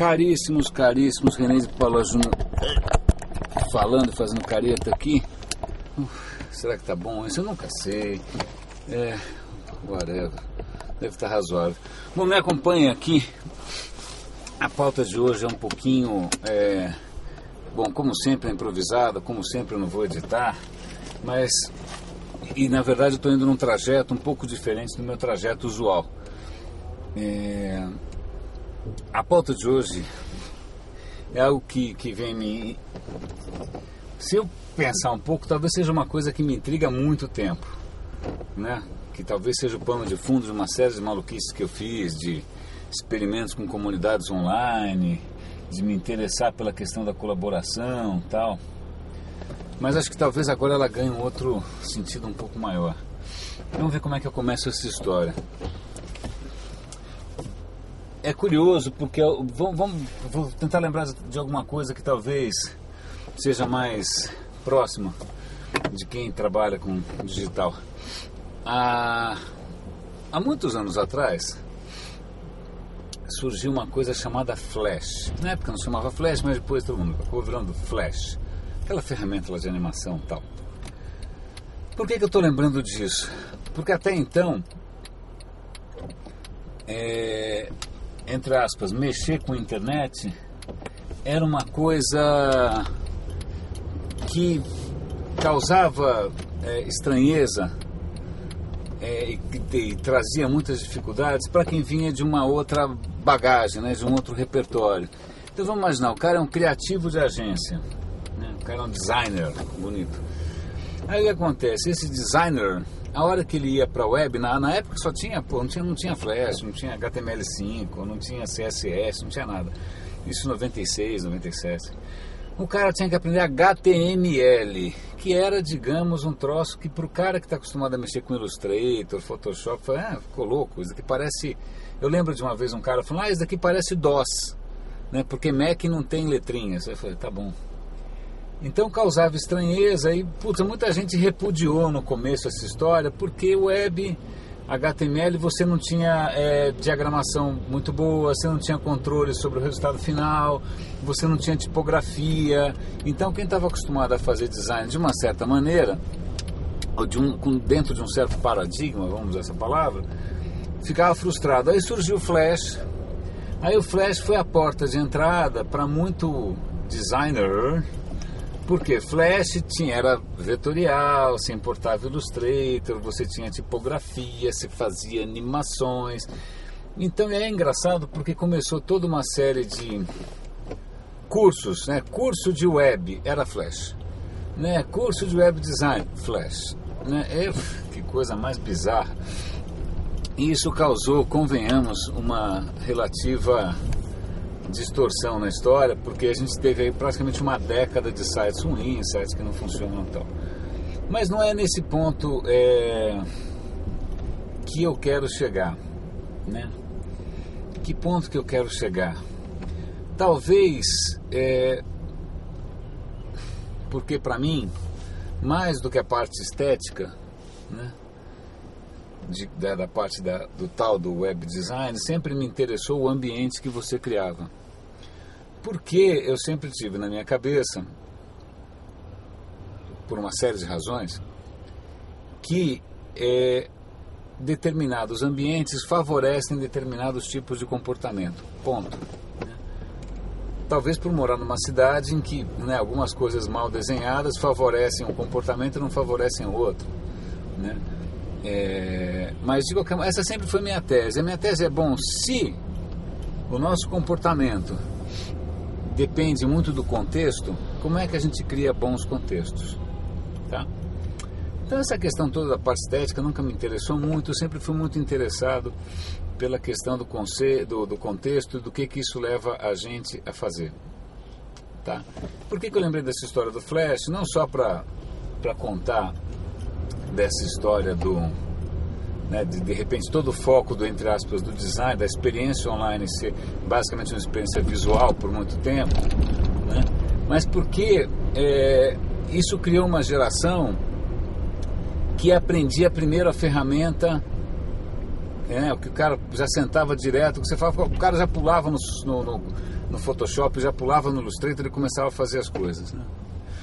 Caríssimos, caríssimos, René de Paula Júnior falando e fazendo careta aqui. Será que tá bom isso? Eu nunca sei. Whatever. Deve estar razoável. Bom, me acompanha aqui. A pauta de hoje é um pouquinho... Bom, como sempre é improvisada, como sempre eu não vou editar, mas... E na verdade eu estou indo num trajeto um pouco diferente do meu trajeto usual. A pauta de hoje é algo que vem me... Se eu pensar um pouco, talvez seja uma coisa que me intriga há muito tempo, né? Que talvez seja o pano de fundo de uma série de maluquices que eu fiz, de experimentos com comunidades online, de me interessar pela questão da colaboração e tal. Mas acho que talvez agora ela ganhe um outro sentido um pouco maior. Vamos ver como é que eu começo essa história. É curioso porque vou tentar lembrar de alguma coisa que talvez seja mais próxima de quem trabalha com digital. Há muitos anos atrás surgiu uma coisa chamada Flash. Na época não se chamava Flash, mas depois todo mundo acabou virando Flash. Aquela ferramenta lá de animação e tal. Por que eu estou lembrando disso? Porque até então, entre aspas, mexer com a internet era uma coisa que causava estranheza e trazia muitas dificuldades para quem vinha de uma outra bagagem, né, de um outro repertório. Então vamos imaginar, o cara é um criativo de agência, né, o cara é um designer bonito. Aí o que acontece? Esse designer, a hora que ele ia para a web, na época só tinha, não tinha Flash, não tinha HTML5, não tinha CSS, não tinha nada. Isso em 96, 97. O cara tinha que aprender HTML, que era, digamos, um troço que para o cara que está acostumado a mexer com Illustrator, Photoshop, ficou louco, isso daqui parece... Eu lembro de uma vez um cara falando, isso daqui parece DOS, né, porque Mac não tem letrinhas. Eu falei, tá bom. Então causava estranheza e, muita gente repudiou no começo essa história, porque web, HTML, você não tinha diagramação muito boa, você não tinha controle sobre o resultado final, você não tinha tipografia. Então quem estava acostumado a fazer design de uma certa maneira, ou dentro de um certo paradigma, vamos usar essa palavra, ficava frustrado. Aí surgiu o Flash. Aí o Flash foi a porta de entrada para muito designer, porque Flash era vetorial, você importava Illustrator, você tinha tipografia, você fazia animações. Então é engraçado porque começou toda uma série de cursos, né? Curso de web era Flash, né? Curso de web design, Flash, né? Que coisa mais bizarra. E isso causou, convenhamos, uma relativa distorção na história, porque a gente teve aí praticamente uma década de sites ruins, sites que não funcionam e tal. Mas não é nesse ponto que eu quero chegar, né? Que ponto que eu quero chegar? Talvez, porque para mim, mais do que a parte estética, né, da parte do tal do web design, sempre me interessou o ambiente que você criava. Porque eu sempre tive na minha cabeça, por uma série de razões, que determinados ambientes favorecem determinados tipos de comportamento. Ponto. Talvez por morar numa cidade em que, né, algumas coisas mal desenhadas favorecem um comportamento e não favorecem o outro, né? Mas de qualquer maneira, essa sempre foi minha tese. A minha tese é, se o nosso comportamento depende muito do contexto, como é que a gente cria bons contextos, tá? Então essa questão toda da parte estética nunca me interessou muito. Eu sempre fui muito interessado pela questão do contexto e do que isso leva a gente a fazer, tá? Por que eu lembrei dessa história do Flash? Não só para contar dessa história de repente todo o foco entre aspas, do design, da experiência online ser basicamente uma experiência visual por muito tempo, né? Mas porque isso criou uma geração que aprendia primeiro a ferramenta O que o cara já sentava direto, o que você falava, o cara já pulava no Photoshop, já pulava no Illustrator e começava a fazer as coisas, né?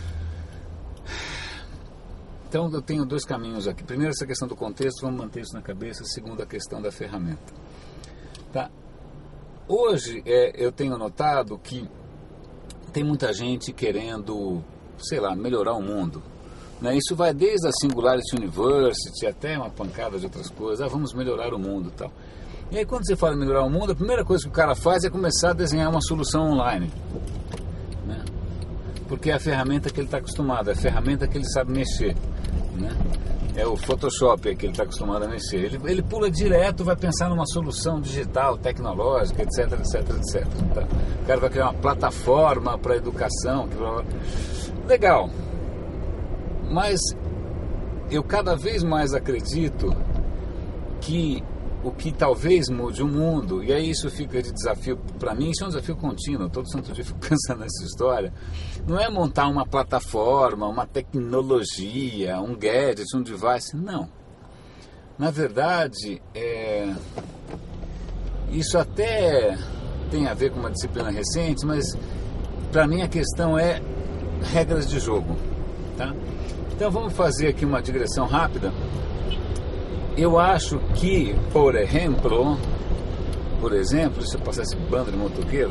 Então eu tenho dois caminhos aqui. Primeiro, essa questão do contexto, vamos manter isso na cabeça. Segundo, a questão da ferramenta. Tá? Hoje eu tenho notado que tem muita gente querendo, sei lá, melhorar o mundo, né? Isso vai desde a Singularity University até uma pancada de outras coisas. Vamos melhorar o mundo e tal. E aí quando você fala em melhorar o mundo, a primeira coisa que o cara faz é começar a desenhar uma solução online, né? Porque é a ferramenta que ele está acostumado, é a ferramenta que ele sabe mexer, né? É o Photoshop que ele está acostumado a mexer. Ele pula direto, vai pensar numa solução digital, tecnológica, etc, etc, etc. Tá? O cara vai criar uma plataforma para educação. Legal. Mas eu cada vez mais acredito que o que talvez mude o mundo, e aí isso fica de desafio para mim, isso é um desafio contínuo, todo santo dia eu fico pensando nessa história, não é montar uma plataforma, uma tecnologia, um gadget, um device, não. Na verdade, isso até tem a ver com uma disciplina recente, mas para mim a questão é regras de jogo, tá? Então vamos fazer aqui uma digressão rápida. Eu acho que, por exemplo, deixa eu passar esse bando de motoqueiro,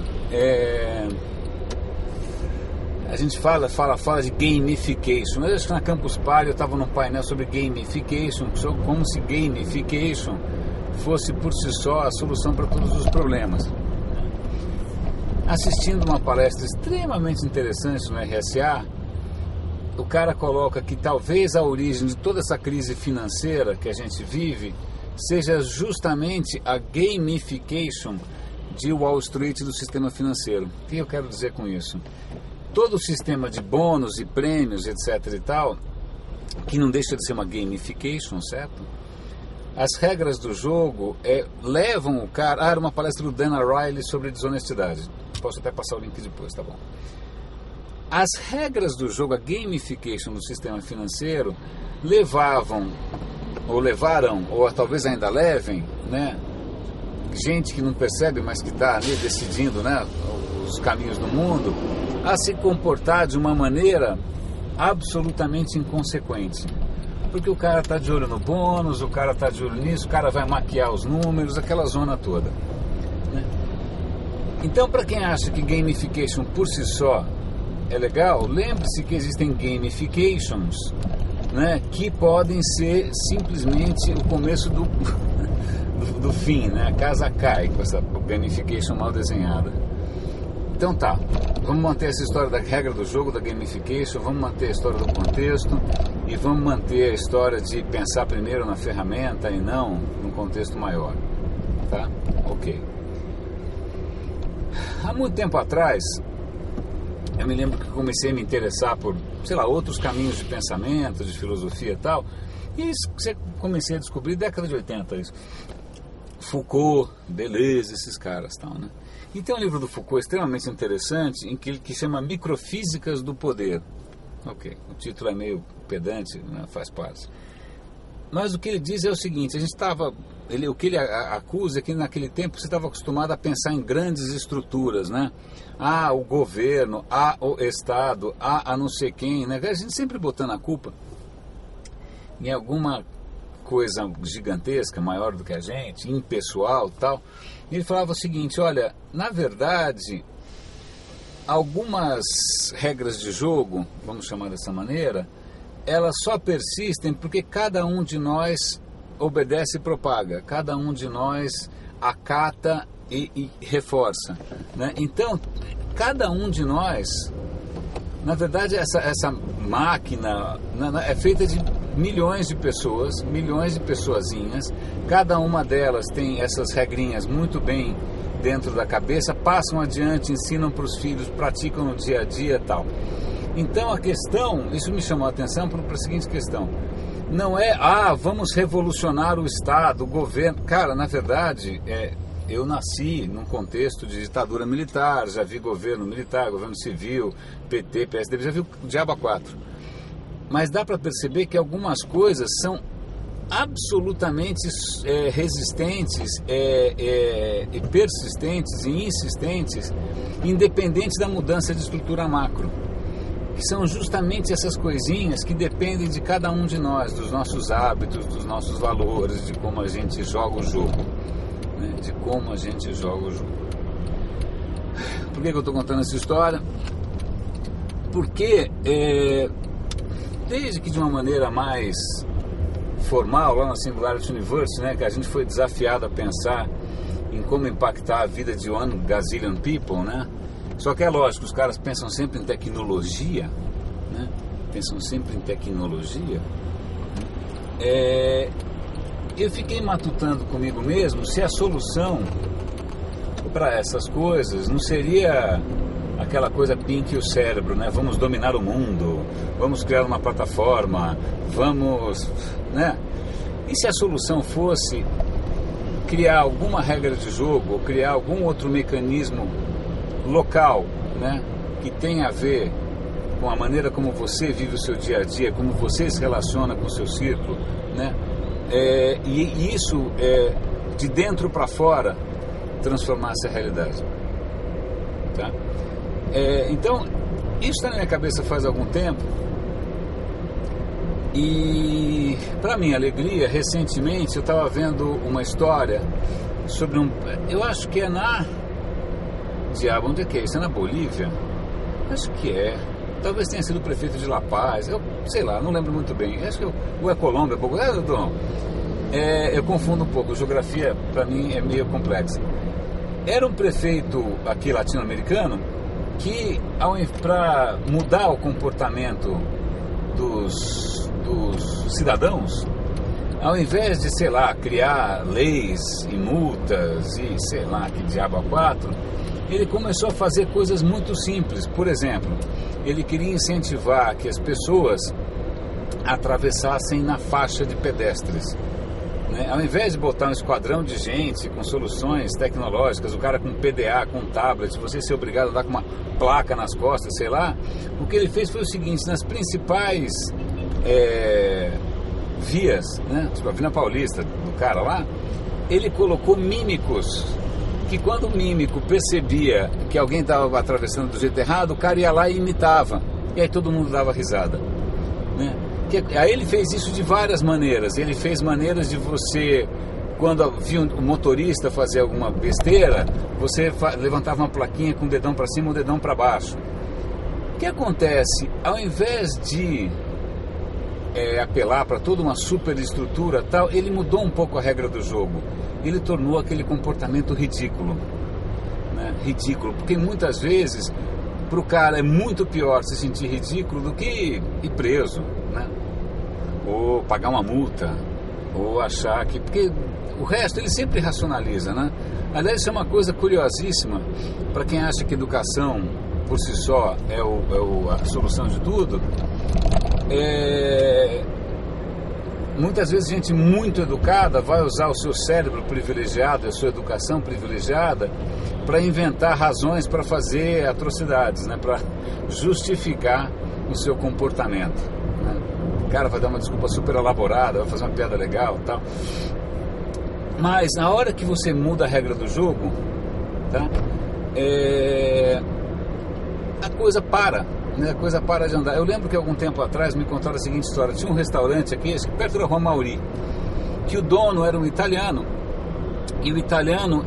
a gente fala de gamification. Eu acho que na Campus Party eu estava num painel sobre gamification, como se gamification fosse por si só a solução para todos os problemas. Assistindo uma palestra extremamente interessante no RSA, o cara coloca que talvez a origem de toda essa crise financeira que a gente vive seja justamente a gamification de Wall Street do sistema financeiro. O que eu quero dizer com isso? Todo o sistema de bônus e prêmios, etc e tal, que não deixa de ser uma gamification, certo? As regras do jogo levam o cara... era uma palestra do Dan Ariely sobre desonestidade. Posso até passar o link depois, tá bom? As regras do jogo, a gamification do sistema financeiro, levaram, ou talvez ainda levem, né, gente que não percebe, mas que está ali decidindo, né, os caminhos do mundo, a se comportar de uma maneira absolutamente inconsequente. Porque o cara está de olho no bônus, o cara está de olho nisso, o cara vai maquiar os números, aquela zona toda, né? Então, para quem acha que gamification por si só é legal, lembre-se que existem gamifications, né, que podem ser simplesmente o começo do fim, né? A casa cai com essa gamification mal desenhada. Então tá, vamos manter essa história da regra do jogo, da gamification, vamos manter a história do contexto e vamos manter a história de pensar primeiro na ferramenta e não num contexto maior, tá? Ok. Há muito tempo atrás, eu me lembro que comecei a me interessar por, sei lá, outros caminhos de pensamento, de filosofia e tal. E isso comecei a descobrir década de 80, isso. Foucault, Deleuze, esses caras tal, né? E tem um livro do Foucault extremamente interessante, que chama Microfísicas do Poder. Ok, o título é meio pedante, né? Faz parte. Mas o que ele diz é o seguinte, o que ele acusa é que naquele tempo você estava acostumado a pensar em grandes estruturas, né? O governo, o Estado, a não sei quem, né? A gente sempre botando a culpa em alguma coisa gigantesca, maior do que a gente, impessoal e tal. E ele falava o seguinte, olha, na verdade, algumas regras de jogo, vamos chamar dessa maneira, elas só persistem porque cada um de nós obedece e propaga, cada um de nós acata e reforça, né? Então, cada um de nós, na verdade, essa máquina é feita de milhões de pessoazinhas, cada uma delas tem essas regrinhas muito bem dentro da cabeça, passam adiante, ensinam para os filhos, praticam no dia a dia e tal. Então a questão, isso me chamou a atenção para a seguinte questão, não é, vamos revolucionar o Estado, o governo. Cara, na verdade, eu nasci num contexto de ditadura militar, já vi governo militar, governo civil, PT, PSDB, já vi o diabo a quatro. Mas dá para perceber que algumas coisas são absolutamente resistentes e persistentes e insistentes, independentes da mudança de estrutura macro, que são justamente essas coisinhas que dependem de cada um de nós, dos nossos hábitos, dos nossos valores, de como a gente joga o jogo, né? De como a gente joga o jogo. Por que eu estou contando essa história? Porque desde que de uma maneira mais formal, lá na Singularity Universe, né, que a gente foi desafiado a pensar em como impactar a vida de 1 gazillion people, né? Só que é lógico, os caras pensam sempre em tecnologia, né? Pensam sempre em tecnologia. Eu fiquei matutando comigo mesmo se a solução para essas coisas não seria aquela coisa pink o cérebro, né? Vamos dominar o mundo, vamos criar uma plataforma, vamos, né? E se a solução fosse criar alguma regra de jogo, ou criar algum outro mecanismo local, né? Que tenha a ver com a maneira como você vive o seu dia a dia, como você se relaciona com o seu círculo, né? E isso, de dentro para fora, transformasse a realidade, tá? Então, isso está na minha cabeça faz algum tempo. E, para minha alegria, recentemente eu estava vendo uma história sobre eu acho que é onde é que é? Isso é na Bolívia? Acho que é. Talvez tenha sido o prefeito de La Paz. Eu sei lá, não lembro muito bem. Acho que ou é Colômbia, eu confundo um pouco. Geografia, para mim, é meio complexa. Era um prefeito aqui latino-americano que, para mudar o comportamento dos cidadãos, ao invés de, sei lá, criar leis e multas e sei lá que diabo a quatro, ele começou a fazer coisas muito simples. Por exemplo, ele queria incentivar que as pessoas atravessassem na faixa de pedestres, né? Ao invés de botar um esquadrão de gente com soluções tecnológicas, o cara com PDA, com tablet, você ser obrigado a andar com uma placa nas costas, sei lá, o que ele fez foi o seguinte: nas principais vias, né, tipo a Avenida Paulista do cara lá, ele colocou mímicos, que quando o mímico percebia que alguém estava atravessando do jeito errado, o cara ia lá e imitava, e aí todo mundo dava risada, né? Aí ele fez isso de várias maneiras. Ele fez maneiras de você, quando via o motorista fazer alguma besteira, você levantava uma plaquinha com o dedão para cima e o dedão para baixo. O que acontece? Ao invés de apelar para toda uma superestrutura tal, ele mudou um pouco a regra do jogo. Ele tornou aquele comportamento ridículo, né? Ridículo, porque muitas vezes para o cara é muito pior se sentir ridículo do que ir preso, né? Ou pagar uma multa, ou achar que... Porque o resto ele sempre racionaliza, né? Aliás, isso é uma coisa curiosíssima para quem acha que educação por si só é a solução de tudo. Muitas vezes gente muito educada vai usar o seu cérebro privilegiado, a sua educação privilegiada, para inventar razões para fazer atrocidades, né? Para justificar o seu comportamento, né? O cara vai dar uma desculpa super elaborada, vai fazer uma piada legal e tal. Mas na hora que você muda a regra do jogo, tá? A coisa para, né? A coisa para de andar. Eu lembro que algum tempo atrás me contaram a seguinte história. Tinha um restaurante aqui, perto da Rua Mauri, que o dono era um italiano. E o italiano,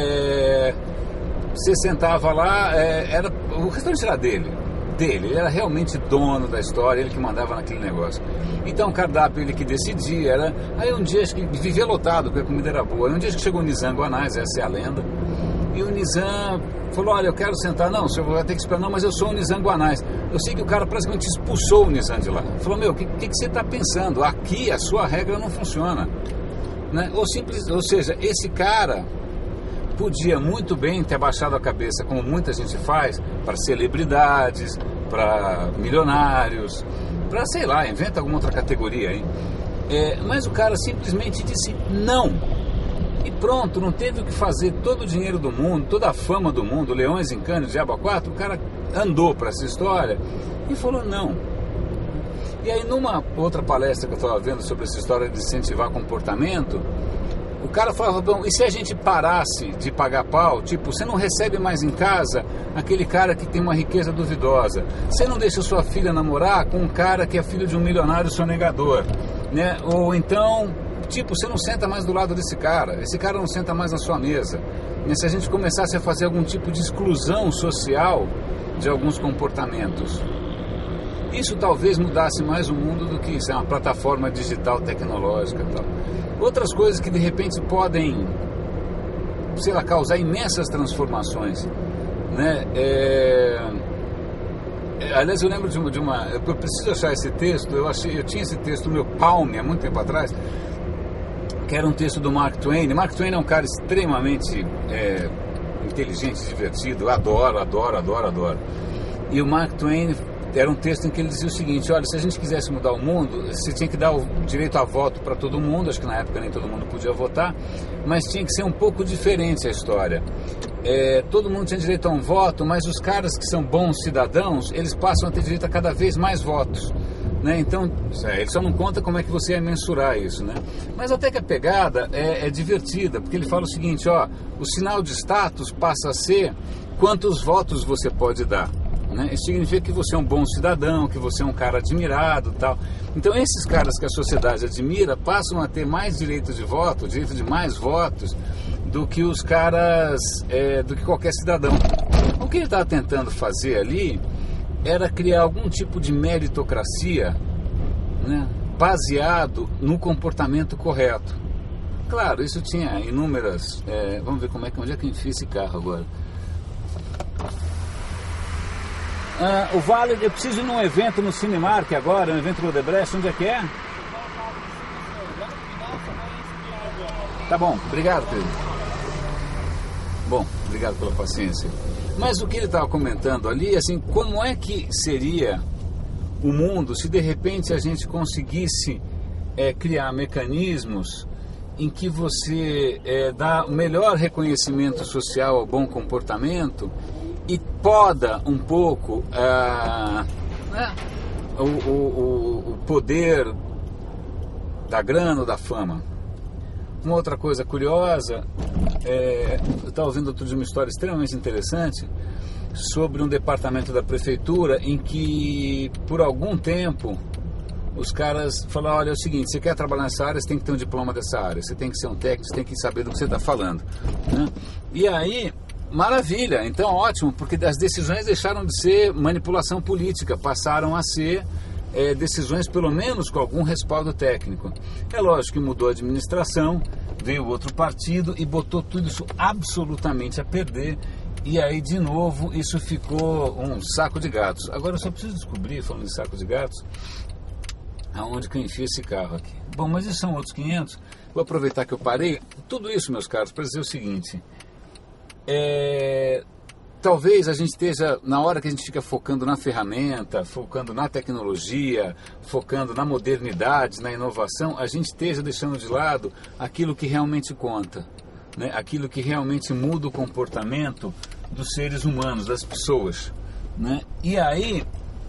você sentava lá, o restaurante era dele, ele era realmente dono da história, ele que mandava naquele negócio. Então o cardápio ele que decidia, aí um dia acho que vivia lotado, porque a comida era boa. Aí um dia acho que chegou o Nizam Guanais, essa é a lenda, e o Nizam falou: olha, eu quero sentar. Não, o senhor vai ter que esperar. Não, mas eu sou o Nizam Guanais. Eu sei que o cara praticamente expulsou o Nizam de lá. Falou: meu, o que você está pensando? Aqui a sua regra não funciona, né? Ou seja, esse cara podia muito bem ter baixado a cabeça, como muita gente faz, para celebridades, para milionários, para, sei lá, inventa alguma outra categoria aí. Mas o cara simplesmente disse não. E pronto, não teve o que fazer. Todo o dinheiro do mundo, toda a fama do mundo, Leões em Cannes, Diabo a 4, o cara andou para essa história e falou não. E aí numa outra palestra que eu estava vendo sobre essa história de incentivar comportamento, o cara falava, bom, e se a gente parasse de pagar pau? Tipo, você não recebe mais em casa aquele cara que tem uma riqueza duvidosa. Você não deixa sua filha namorar com um cara que é filho de um milionário sonegador, né? Ou então, tipo, você não senta mais do lado desse cara. Esse cara não senta mais na sua mesa. E se a gente começasse a fazer algum tipo de exclusão social de alguns comportamentos, isso talvez mudasse mais o mundo do que isso, é uma plataforma digital tecnológica e tal. Outras coisas que de repente podem, sei lá, causar imensas transformações, né? Aliás, eu lembro de uma... Eu preciso achar esse texto. Eu tinha esse texto no meu Palm há muito tempo atrás, que era um texto do Mark Twain. Mark Twain é um cara extremamente inteligente, divertido. Eu adoro. E o Mark Twain... Era um texto em que ele dizia o seguinte: olha, se a gente quisesse mudar o mundo, você tinha que dar o direito a voto para todo mundo. Acho que na época nem todo mundo podia votar, mas tinha que ser um pouco diferente a história. Todo mundo tinha direito a um voto, mas os caras que são bons cidadãos, eles passam a ter direito a cada vez mais votos, né? Então, ele só não conta como é que você ia mensurar isso, né? Mas até que a pegada é divertida, porque ele fala o seguinte: ó, o sinal de status passa a ser quantos votos você pode dar, né? Isso significa que você é um bom cidadão, que você é um cara admirado, tal. Então esses caras que a sociedade admira passam a ter mais direito de voto, direito de mais votos, do que os caras, do que qualquer cidadão. O que ele estava tentando fazer ali era criar algum tipo de meritocracia, né, baseado no comportamento correto. Claro, isso tinha inúmeras... vamos ver onde é que eu enfio esse carro agora. O Vale, eu preciso ir num evento no Cinemark agora, um evento do Odebrecht. Onde é que é? Tá bom, obrigado, Pedro. Bom, obrigado pela paciência. Mas o que ele estava comentando ali, assim, como é que seria o mundo se de repente a gente conseguisse criar mecanismos em que você dá o melhor reconhecimento social ao bom comportamento e poda um pouco o poder da grana ou da fama. Uma outra coisa curiosa, eu estava ouvindo outro dia uma história extremamente interessante sobre um departamento da prefeitura em que, por algum tempo, os caras falaram: olha, é o seguinte, você quer trabalhar nessa área, você tem que ter um diploma dessa área, você tem que ser um técnico, você tem que saber do que você está falando, né? E aí, maravilha, então ótimo, porque as decisões deixaram de ser manipulação política, passaram a ser decisões pelo menos com algum respaldo técnico. É lógico que mudou a administração, veio outro partido e botou tudo isso absolutamente a perder, e aí de novo isso ficou um saco de gatos. Agora eu só preciso descobrir, falando de saco de gatos, aonde que eu enfio esse carro aqui. Bom, mas isso são outros 500. Vou aproveitar que eu parei tudo isso, meus caros, para dizer o seguinte: talvez a gente esteja, na hora que a gente fica focando na ferramenta, focando na tecnologia, focando na modernidade, na inovação, a gente esteja deixando de lado aquilo que realmente conta, né? Aquilo que realmente muda o comportamento dos seres humanos, das pessoas, né? E aí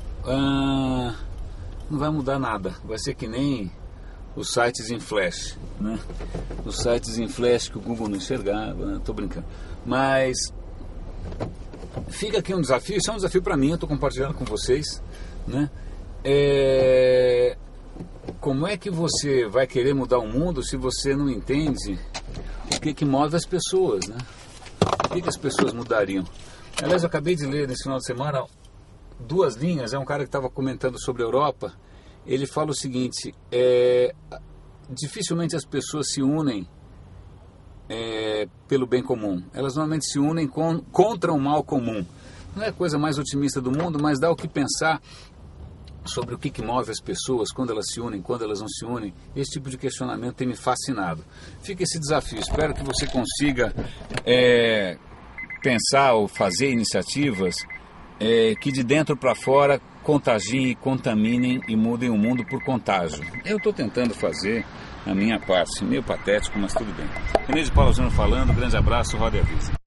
não vai mudar nada, vai ser que nem os sites em flash, né? Os sites em flash que o Google não enxergava, estou brincando, mas fica aqui um desafio. Isso é um desafio para mim, eu estou compartilhando com vocês, né? Como é que você vai querer mudar o mundo se você não entende o que move as pessoas, né? O que as pessoas mudariam? Aliás, eu acabei de ler nesse final de semana 2 linhas, é um cara que estava comentando sobre a Europa. Ele fala o seguinte: dificilmente as pessoas se unem pelo bem comum. Elas normalmente se unem contra o mal comum. Não é a coisa mais otimista do mundo, mas dá o que pensar sobre o que move as pessoas, quando elas se unem, quando elas não se unem. Esse tipo de questionamento tem me fascinado. Fica esse desafio. Espero que você consiga pensar ou fazer iniciativas que de dentro para fora contagiem, contaminem e mudem o mundo por contágio. Eu estou tentando fazer a minha parte, meio patético, mas tudo bem. René de Paula Júnior falando, grande abraço, roda e avisa.